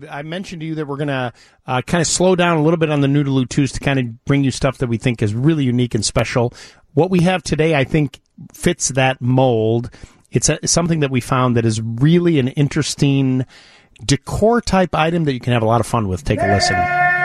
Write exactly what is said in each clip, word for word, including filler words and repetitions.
I mentioned to you that we're going to uh, kind of slow down a little bit on the Noodaloo twos to kind of bring you stuff that we think is really unique and special. What we have today, I think, fits that mold. It's a, something that we found that is really an interesting decor-type item that you can have a lot of fun with. Take a listen.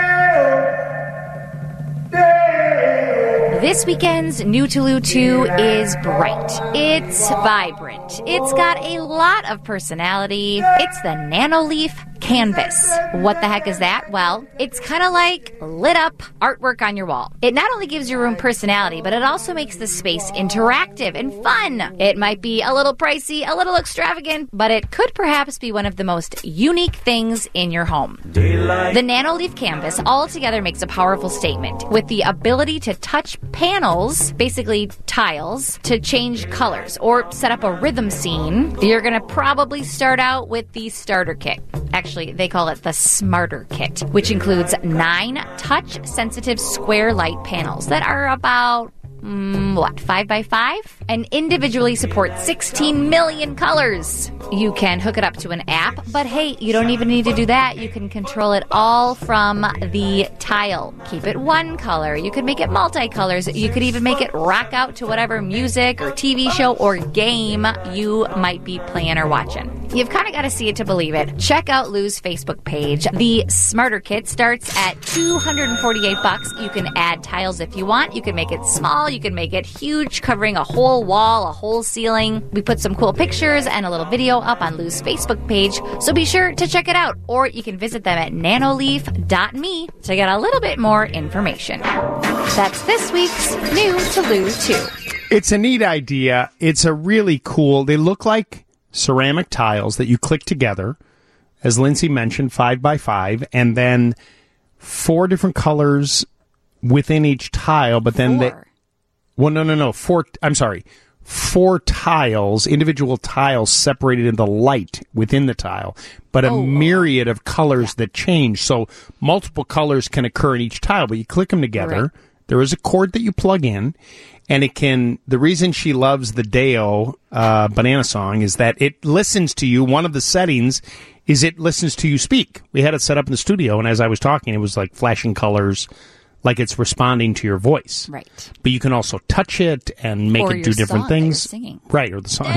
This weekend's Noodaloo two is bright. It's vibrant. It's got a lot of personality. It's the Nanoleaf Canvas. What the heck is that? Well, it's kind of like lit up artwork on your wall. It not only gives your room personality, but it also makes the space interactive and fun. It might be a little pricey, a little extravagant, but it could perhaps be one of the most unique things in your home. Daylight. The Nanoleaf Canvas altogether makes a powerful statement with the ability to touch panels, basically tiles, to change colors or set up a rhythm scene. You're going to probably start out with the starter kit. Actually, they call it the Smarter Kit, which includes nine touch-sensitive square light panels that are about, mm, what, five by five? And individually support sixteen million colors. You can hook it up to an app, but hey, you don't even need to do that. You can control it all from the tile. Keep it one color. You could make it multicolors. You could even make it rock out to whatever music or T V show or game you might be playing or watching. You've kind of got to see it to believe it. Check out Lou's Facebook page. The Smarter Kit starts at two hundred forty-eight bucks. You can add tiles if you want. You can make it small. You can make it huge, covering a whole wall, a whole ceiling. We put some cool pictures and a little video up on Lou's Facebook page, so be sure to check it out. Or you can visit them at nanoleaf dot me to get a little bit more information. That's this week's New to Lou two. It's a neat idea. It's a really cool, they look like ceramic tiles that you click together, as Lindsay mentioned, five by five, and then four different colors within each tile, but then Four. they... Well, no, no, no. Four, I'm sorry. Four tiles, individual tiles separated in the light within the tile, but a oh, myriad of colors yeah. that change. So multiple colors can occur in each tile, but you click them together. Right. There is a cord that you plug in, and it can, the reason she loves the Deo uh, Banana Song is that it listens to you. One of the settings is it listens to you speak. We had it set up in the studio, and as I was talking, it was like flashing colors, like it's responding to your voice. Right. But you can also touch it and make or it do different song things. That you're singing. Right, or the song.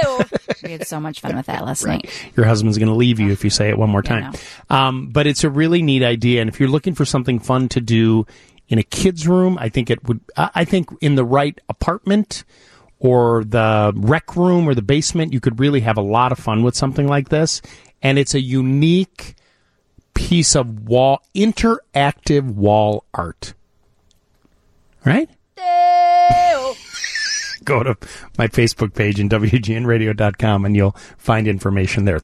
We had so much fun with that last right. night. Your husband's going to leave you if you say it one more time. Yeah, um, but it's a really neat idea, and if you're looking for something fun to do in a kid's room, I think it would. I think in the right apartment or the rec room or the basement, you could really have a lot of fun with something like this. And it's a unique piece of wall, interactive wall art. Right? Go to my Facebook page and W G N radio dot com and you'll find information there.